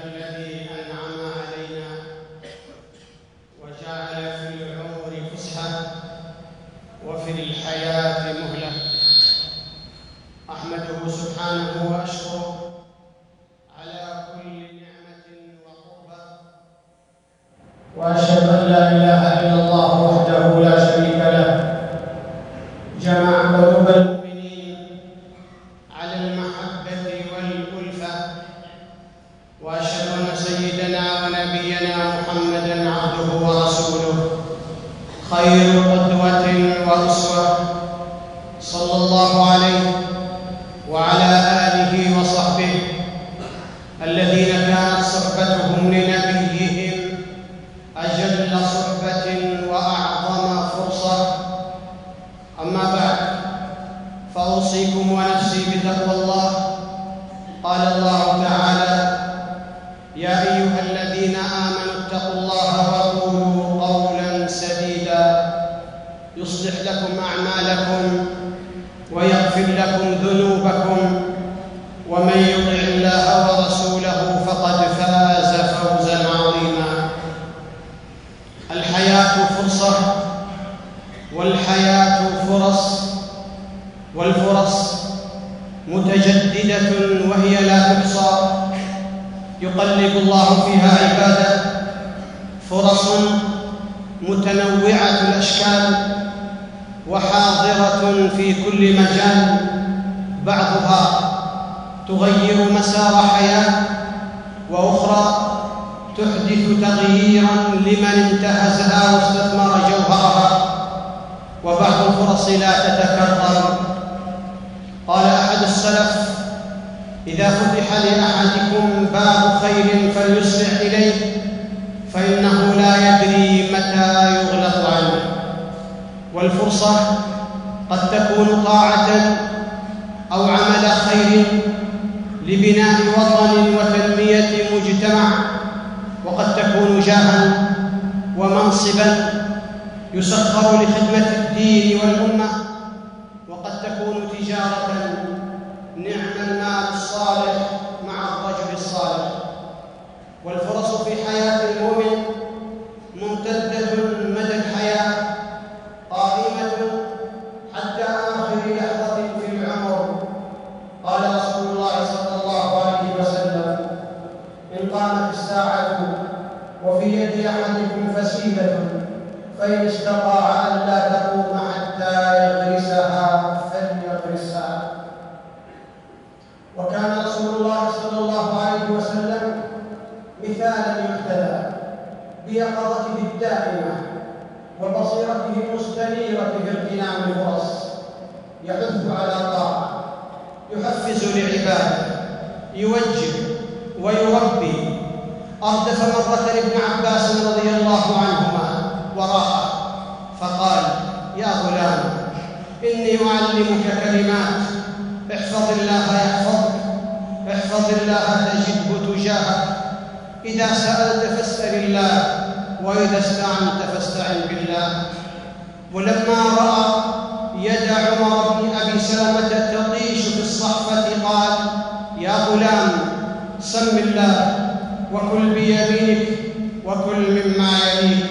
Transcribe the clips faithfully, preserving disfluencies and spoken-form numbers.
الذي أنعم علينا وجعل في العمر فسحة وفي الحياة مهلة. أحمده سبحانه وأشكره على كل نعمة وقربة، وأشهد أن لا إله إلا الله وحده لا شريك له، جمع قلوب المؤمنين على المحبة والألفة. وأشهد أن سيدنا ونبينا محمدًا عبده ورسوله، خير قدوة وأسوة، صلى الله عليه وعلى آله وصحبه الذين كانت صحبتهم لنبيهم أجل صحبة وأعظم فرصة. أما بعد، فأوصيكم ونفسي بتقوى الله. قال الله تعالى: يا أيها الذين آمنوا اتقوا الله وقولوا قولا سديدا يصلح لكم أعمالكم ويغفر لكم ذنوبكم، ومن يطع الله ورسوله فقد فاز فوزا عظيما. الحياة فرصة، والحياة فرص، والفرص متجددة وهي لا تحصى، يقلب الله فيها عباده. فرص متنوعة الأشكال وحاضرة في كل مجال، بعضها تغير مسار حياة، وأخرى تحدث تغييرا لمن انتهزها واستثمر جوهرها، وبعض الفرص لا تتكرر. قال أحد السلف: إذا فتح لأحدكم باب خير فليسرع إليه، فإنه لا يدري متى يغلق عنه. والفرصة قد تكون طاعة أو عمل خير لبناء وطن وتنمية مجتمع، وقد تكون جاها ومنصبا يسخر لخدمة الدين والأمة، وقد تكون تجارة نعم المال الصالح مع الرجل الصالح. والفرص في حياة المؤمن ممتدة مدى الحياة، قائمة حتى آخر لحظة في العمر. قال رسول الله صلى الله عليه وسلم: إن قامت الساعة وفي يد أحدكم فسيلة فإن استطاع أن لا تقوم حتى يغرسها فليغرسها. وكان رسول الله صلى الله عليه وسلم مثالا يهتدى بيقظته الدائمة وبصيرته المستنيرة في اغتنام الفرص، يحث على الطاعة، يحفز لعباده، يوجه ويربي. أردف مرة ابن عباس رضي الله عنهما وراءه فقال: يا غلام، إني أعلمك كلمات، احفظ الله يحفظك، احفظ الله تجده تجاهك، إذا سألت فاسأل الله، وإذا استعنت فاستعن بالله. ولما رأى يد عمر بن أبي سلمة تطيش في الصحفة قال: يا غلام، سم الله وكل بيمينك وكل مما يليك.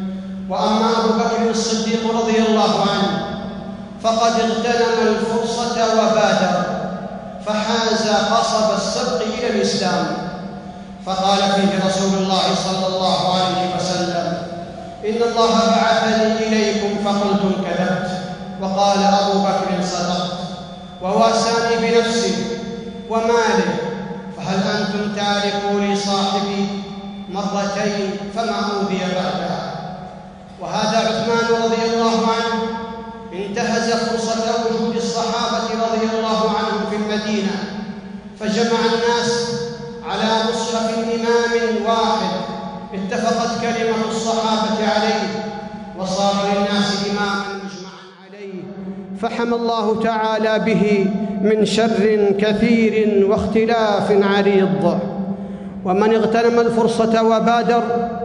وأما أبو بكر الصديق رضي الله عنه فقد اغتنم الفرصة وبادر، فحاز قصب السبق إلى الإسلام. فقال فيه رسول الله صلى الله عليه وسلم: إن الله بعثني إليكم فقلتم كذبت. وقال أبو بكر: صدقت، وواساني بنفسي وماله، فهل أنتم تاركوا لي صاحبي مرتين فما أوذي بعدها. وهذا عثمان رضي الله عنه انتهز فرصة وجود الصحابة رضي الله عنهم في المدينة، فجمع الناس على مصحف إمام واحد اتفقت كلمة الصحابة عليه، وصار للناس إماماً مجمعاً عليه، فحمى الله تعالى به من شر كثير واختلاف عريض. ومن اغتنم الفرصة وبادر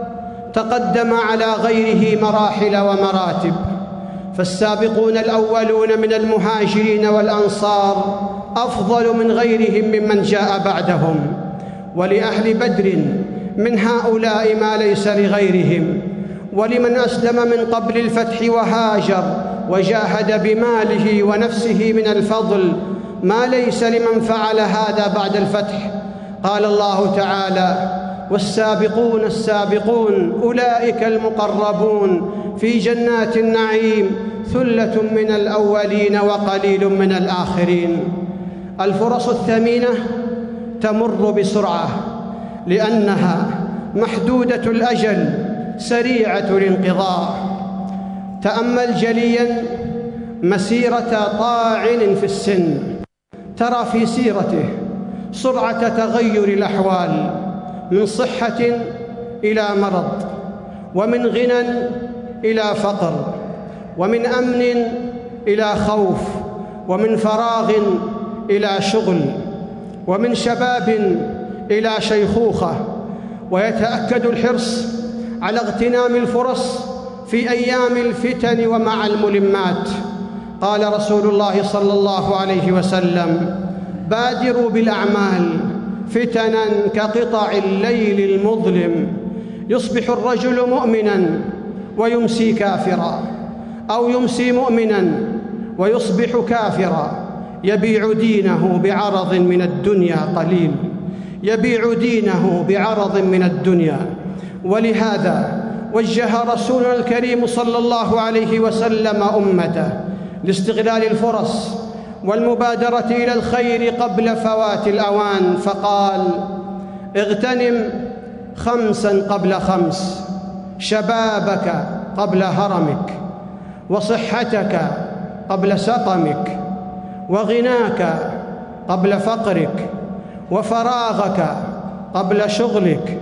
تقدم على غيره مراحل ومراتب. فالسابقون الأولون من المهاجرين والأنصار أفضل من غيرهم ممن جاء بعدهم، ولأهل بدر من هؤلاء ما ليس لغيرهم، ولمن أسلم من قبل الفتح وهاجر وجاهد بماله ونفسه من الفضل ما ليس لمن فعل هذا بعد الفتح. قال الله تعالى: والسابقون السابقون أولئك المقربون في جنات النعيم ثلة من الأولين وقليل من الآخرين. الفرص الثمينة تمر بسرعة لأنها محدودة الأجل سريعة الانقضاء. تأمل جلياً مسيرة طاعن في السن، ترى في سيرته سرعة تغير الأحوال، من صحة إلى مرض، ومن غنى إلى فقر، ومن أمن إلى خوف، ومن فراغ إلى شغل، ومن شباب إلى شيخوخة. ويتأكد الحرص على اغتنام الفرص في أيام الفتن ومع الملمات. قال رسول الله صلى الله عليه وسلم: بادروا بالأعمال فتنا كقطع الليل المظلم، يصبح الرجل مؤمنا ويمسي كافرا، أو يمسي مؤمنا ويصبح كافرا، يبيع دينه بعرض من الدنيا قليل، يبيع دينه بعرض من الدنيا. ولهذا وجه رسولنا الكريم صلى الله عليه وسلم أمته لاستغلال الفرص والمبادرة إلى الخير قبل فوات الأوان، فقال: اغتنم خمسا قبل خمس، شبابك قبل هرمك، وصحتك قبل سقمك، وغناك قبل فقرك، وفراغك قبل شغلك،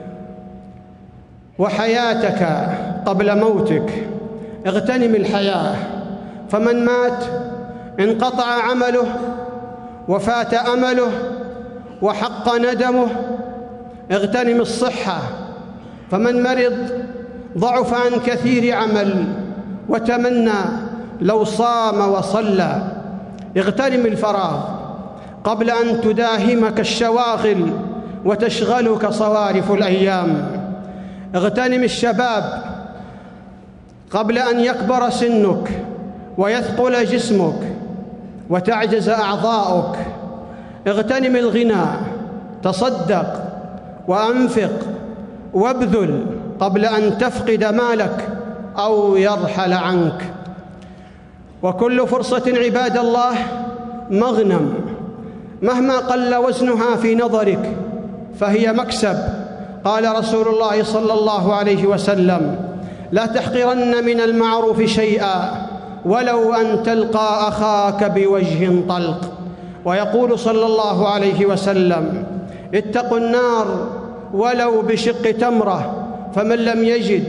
وحياتك قبل موتك. اغتنم الحياة، فمن مات انقطع عمله وفات أمله وحق ندمه. اغتنم الصحة، فمن مرض ضعف عن كثير عمل وتمنى لو صام وصلى. اغتنم الفراغ قبل أن تداهمك الشواغل وتشغلك صوارف الأيام. اغتنم الشباب قبل أن يكبر سنك ويثقل جسمك وتعجز أعضاؤك. اغتنم الغنى، تصدق وأنفق وابذل قبل أن تفقد مالك أو يرحل عنك. وكل فرصة عباد الله مغنم، مهما قل وزنها في نظرك فهي مكسب. قال رسول الله صلى الله عليه وسلم: لا تحقرن من المعروف شيئا ولو أن تلقى أخاك بوجه طلق. ويقول صلى الله عليه وسلم: اتقوا النار ولو بشق تمرة، فمن لم يجد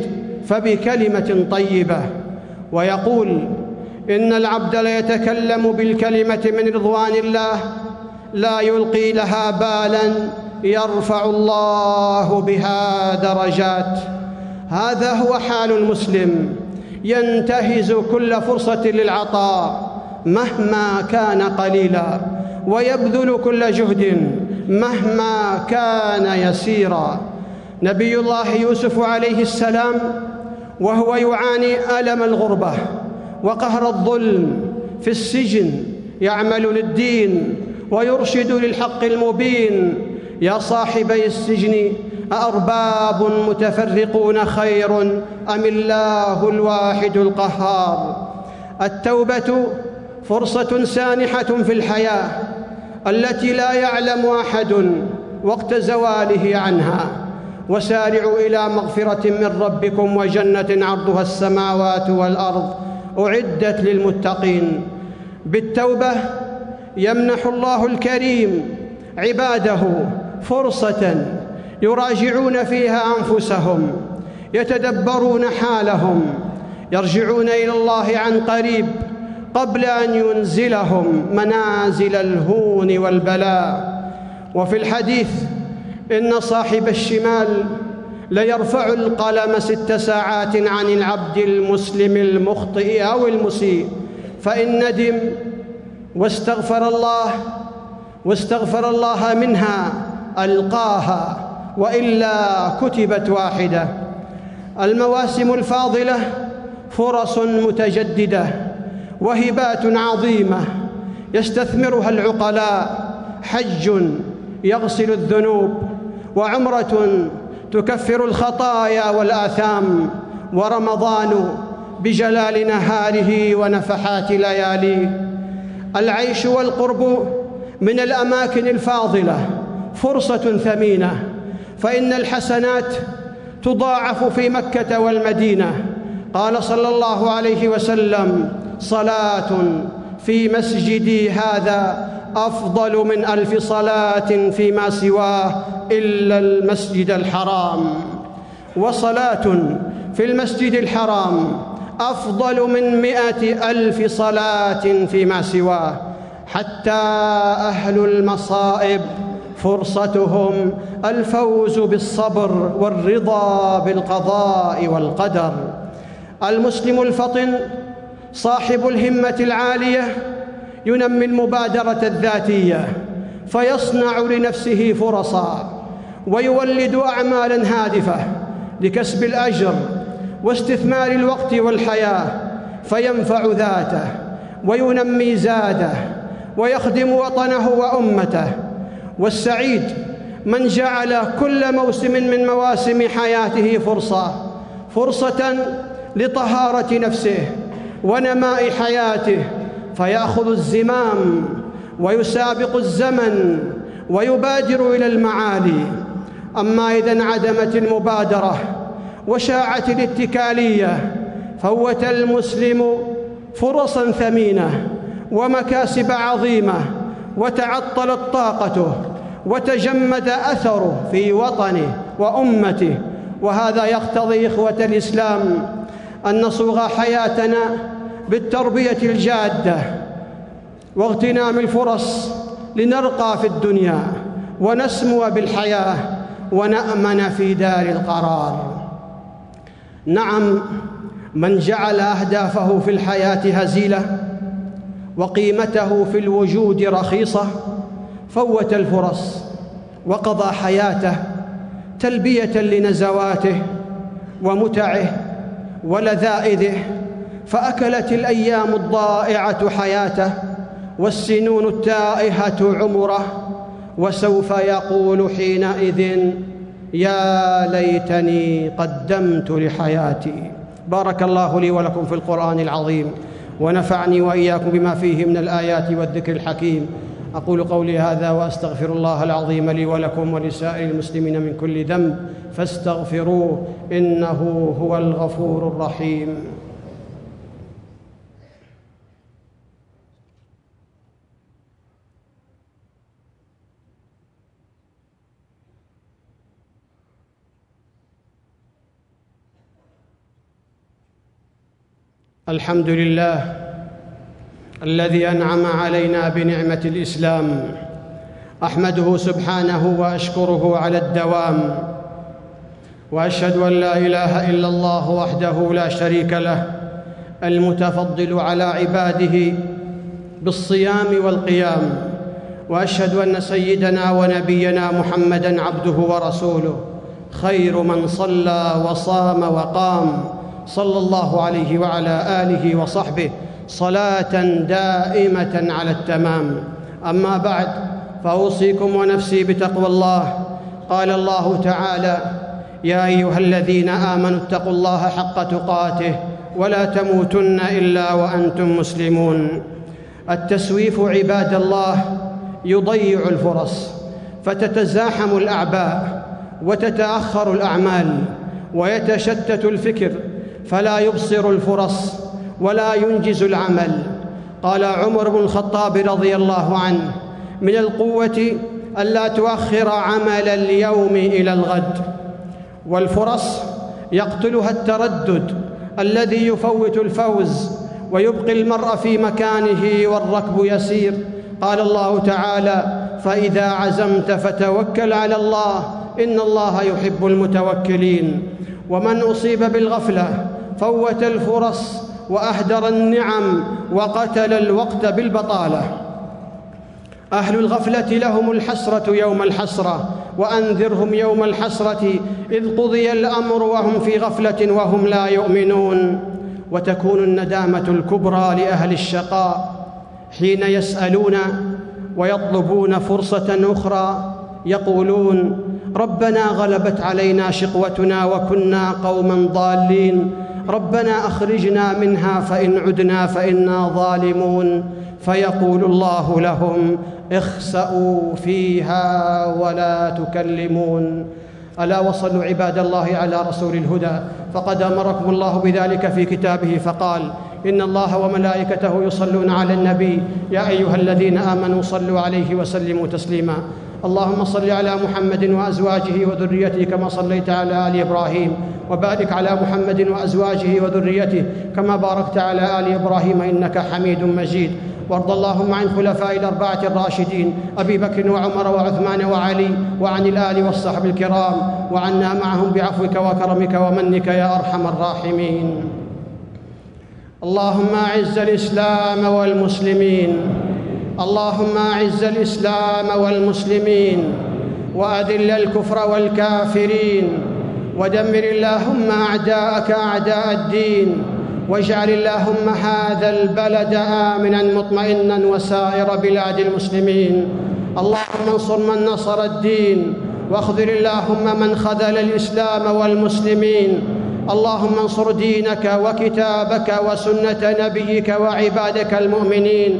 فبكلمة طيبة. ويقول: إن العبد ليتكلم بالكلمة من رضوان الله لا يلقي لها بالا يرفع الله بها درجات. هذا هو حال المسلم، ينتهز كل فرصة للعطاء مهما كان قليلا، ويبذل كل جهد مهما كان يسيرا. نبي الله يوسف عليه السلام وهو يعاني ألم الغربة وقهر الظلم في السجن يعمل للدين ويرشد للحق المبين: يا صاحبي السجن أأرباب متفرقون خير أم الله الواحد القهار. التوبة فرصة سانحة في الحياة التي لا يعلم أحد وقت زواله عنها. وسارعوا إلى مغفرة من ربكم وجنة عرضها السماوات والأرض أعدت للمتقين. بالتوبة يمنح الله الكريم عباده فرصة يراجعون فيها أنفسهم، يتدبرون حالهم، يرجعون إلى الله عن قريب قبل أن ينزلهم منازل الهون والبلاء. وفي الحديث: إن صاحب الشمال ليرفع القلم ست ساعات عن العبد المسلم المخطئ أو المسيء، فإن ندم واستغفر الله واستغفر الله منها ألقاها وإلا كتبت واحدة. المواسم الفاضلة فرص متجددة وهبات عظيمة يستثمرها العقلاء، حج يغسل الذنوب، وعمرة تكفر الخطايا والآثام، ورمضان بجلال نهاره ونفحات لياليه. العيش والقرب من الأماكن الفاضلة فرصة ثمينة، فإن الحسنات تضاعف في مكة والمدينة. قال صلى الله عليه وسلم: صلاة في مسجدي هذا أفضل من ألف صلاة فيما سواه إلا المسجد الحرام، وصلاة في المسجد الحرام أفضل من مئة ألف صلاة فيما سواه. حتى أهل المصائب فرصتهم الفوز بالصبر والرضا بالقضاء والقدر. المسلم الفطن صاحب الهمة العالية ينمي المبادرة الذاتية، فيصنع لنفسه فرصا ويولد أعمالاً هادفة لكسب الأجر واستثمار الوقت والحياة، فينفع ذاته وينمي زاده ويخدم وطنه وأمته. والسعيد من جعل كل موسم من مواسم حياته فرصة فرصة لطهارة نفسه ونماء حياته، فيأخذ الزمام ويسابق الزمن ويبادر إلى المعالي. أما إذا انعدمت المبادرة وشاعت الاتكالية، فوت المسلم فرصا ثمينة ومكاسب عظيمة، وتعطلت طاقته وتجمد أثره في وطنه وأمته. وهذا يقتضي إخوة الإسلام أن نصوغ حياتنا بالتربية الجادة واغتنام الفرص لنرقى في الدنيا ونسمو بالحياة ونأمن في دار القرار. نعم، من جعل أهدافه في الحياة هزيلة وقيمته في الوجود رخيصة فوت الفرص وقضى حياته تلبية لنزواته ومتعه ولذائذه، فأكلت الأيام الضائعة حياته والسنون التائهة عمره، وسوف يقول حينئذ: يا ليتني قدمت لحياتي. بارك الله لي ولكم في القرآن العظيم، ونفعني وإياكم بما فيه من الآيات والذكر الحكيم. أقول قولي هذا وأستغفر الله العظيم لي ولكم ولسائر المسلمين من كل ذنب فاستغفروه إنه هو الغفور الرحيم. الحمد لله الذي أنعم علينا بنعمة الإسلام، أحمده سبحانه وأشكره على الدوام، وأشهد أن لا إله إلا الله وحده لا شريك له، المتفضل على عباده بالصيام والقيام. وأشهد أن سيدنا ونبينا محمدًا عبده ورسوله، خير من صلى وصام وقام، صلى الله عليه وعلى آله وصحبه صلاة دائمة على التمام. أما بعد، فأوصيكم ونفسي بتقوى الله. قال الله تعالى: يا أيها الذين آمنوا اتقوا الله حق تقاته ولا تموتن إلا وأنتم مسلمون. التسويف عباد الله يضيع الفرص، فتتزاحم الأعباء وتتأخر الأعمال ويتشتت الفكر، فلا يبصر الفرص ولا ينجز العمل. قال عمر بن الخطاب رضي الله عنه: من القوة ألا تؤخر عمل اليوم إلى الغد. والفرص يقتلها التردد الذي يفوت الفوز ويبقي المرء في مكانه والركب يسير. قال الله تعالى: فإذا عزمت فتوكل على الله إن الله يحب المتوكلين. ومن أصيب بالغفلة فوت الفرص وأهدر النعم وقتل الوقت بالبطالة. أهل الغفلة لهم الحسرة يوم الحسرة وأنذرهم يوم الحسرة إذ قضي الأمر وهم في غفلة وهم لا يؤمنون. وتكون الندامة الكبرى لأهل الشقاء حين يسألون ويطلبون فرصة أخرى، يقولون: ربنا غلبت علينا شقوتنا وكنا قوما ضالين، ربنا أخرجنا منها فإن عدنا فإنا ظالمون. فيقول الله لهم: اخسأوا فيها ولا تكلمون. ألا وصلوا عباد الله على رسول الهدى، فقد أمركم الله بذلك في كتابه فقال: إن الله وملائكته يصلون على النبي يا أيها الذين آمنوا صلوا عليه وسلموا تسليما. اللهم صل على محمد وأزواجه وذريته كما صليت على آل إبراهيم، وبارك على محمد وأزواجه وذريته كما باركت على آل إبراهيم إنك حميد مجيد. وارض اللهم عن خلفاء الأربعة الراشدين أبي بكر وعمر وعثمان وعلي، وعن الآل والصحب الكرام، وعنا معهم بعفوك وكرمك ومنك يا أرحم الراحمين. اللهم أعز الإسلام والمسلمين، اللهم أعز الإسلام والمسلمين، وأذل الكفر والكافرين، ودمر اللهم أعداءك أعداء الدين، واجعل اللهم هذا البلد آمناً مطمئناً وسائر بلاد المسلمين. اللهم انصر من نصر الدين، واخذل اللهم من خذل الإسلام والمسلمين. اللهم انصر دينك وكتابك وسنة نبيك وعبادك المؤمنين.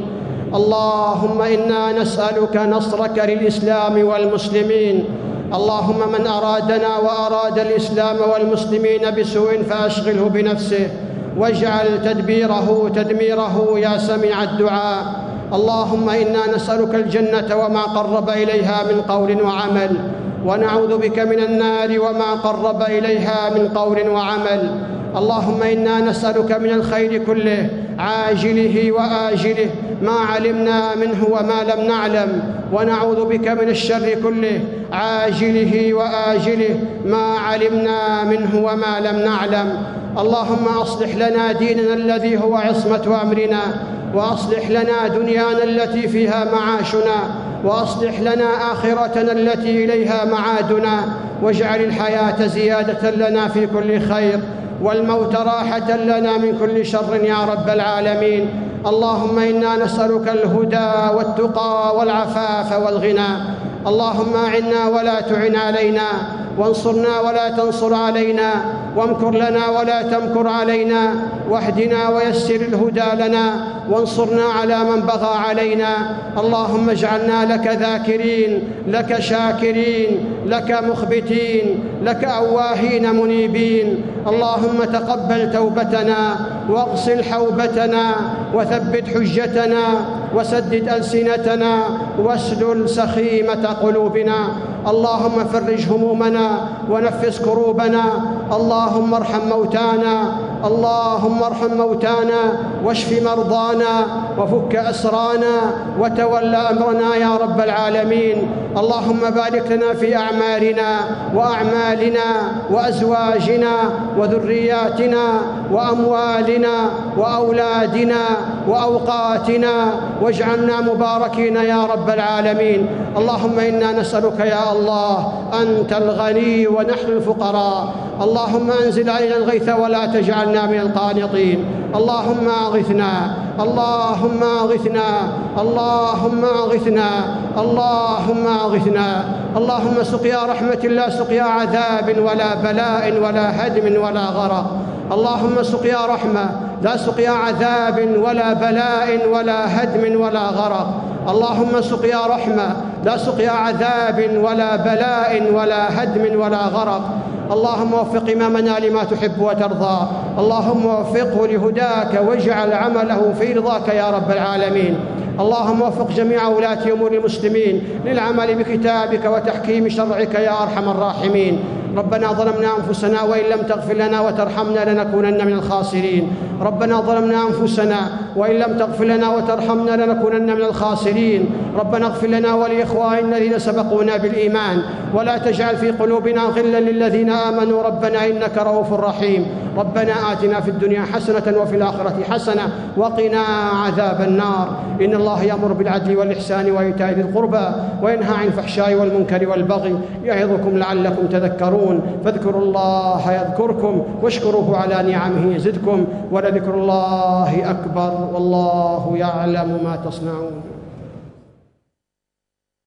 اللهم إنا نسألك نصرك للإسلام والمسلمين. اللهم من أرادنا وأراد الإسلام والمسلمين بسوء فأشغله بنفسه، واجعل تدبيره تدميره يا سميع الدعاء. اللهم إنا نسألك الجنة وما قرب إليها من قول وعمل، ونعوذ بك من النار وما قرب إليها من قول وعمل. اللهم إنا نسألك من الخير كله عاجله وآجله ما علمنا منه وما لم نعلم، ونعوذ بك من الشر كله عاجله وآجله ما علمنا منه وما لم نعلم. اللهم أصلح لنا ديننا الذي هو عصمة أمرنا، وأصلح لنا دنيانا التي فيها معاشنا، وأصلح لنا آخرتنا التي إليها معادنا، واجعل الحياة زيادة لنا في كل خير، والموت راحة لنا من كل شر يا رب العالمين. اللهم إنا نسألك الهدى والتقى والعفاف والغنى. اللهم أعنا ولا تعن علينا، وانصرنا ولا تنصر علينا، وامكر لنا ولا تمكر علينا، واهدنا ويسر الهدى لنا، وانصرنا على من بغى علينا. اللهم اجعلنا لك ذاكرين، لك شاكرين، لك مخبتين، لك أواهين منيبين. اللهم تقبل توبتنا، واغسل حوبتنا، وثبت حجتنا، وسدد ألسنتنا، واسلل سخيمة قلوبنا. اللهم فرج همومنا ونفس كروبنا. اللهم ارحم موتانا، اللهم ارحم موتانا، واشف مرضانا، وفك أسرانا، وتول أمرنا يا رب العالمين. اللهم بارك لنا في أعمالنا وأعمالنا وأزواجنا وذرياتنا وأموالنا وأولادنا وأوقاتنا، واجعلنا مباركين يا رب العالمين. اللهم إنا نسألك يا الله، أنت الغني ونحن الفقراء، اللهم أنزل علينا الغيث ولا تجعلنا من القانطين. اللهم أغثنا، اللهم أغثنا، اللهم أغثنا، اللهم أغثنا. اللهم سقيا رحمة لا سقيا عذاب ولا بلاء ولا هدم ولا غرق. اللهم سقيا رحمة لا سقيا عذاب ولا بلاء ولا هدم ولا غرق. اللهم سقيا رحمة لا سقيا عذاب ولا بلاء ولا هدم ولا غرق. اللهم وفق إمامنا لما تحب وترضى، اللهم وفقه لهداك، واجعل عمله في رضاك يا رب العالمين. اللهم وفق جميع ولاة أمور المسلمين للعمل بكتابك وتحكيم شرعك يا أرحم الراحمين. ربنا ظلمنا أنفسنا وإن لم تغفر لنا وترحمنا لنكونن من الخاسرين ربنا ظلمنا أنفسنا وإن لم تغفر لنا وترحمنا لنكونن من الخاسرين ربنا اغفر لنا ولإخواننا الذين سبقونا بالإيمان ولا تجعل في قلوبنا غلا للذين آمنوا ربنا إنك رؤوف رحيم ربنا آتنا في الدنيا حسنة وفي الآخرة حسنة وقنا عذاب النار إن الله يأمر بالعدل والإحسان وإيتاء ذي القربى وينهى عن الفحشاء والمنكر والبغي يعظكم لعلكم تذكرون فاذكروا الله يذكركم واشكروه على نعمه يزدكم ولذكر الله أكبر والله يعلم ما تصنعون.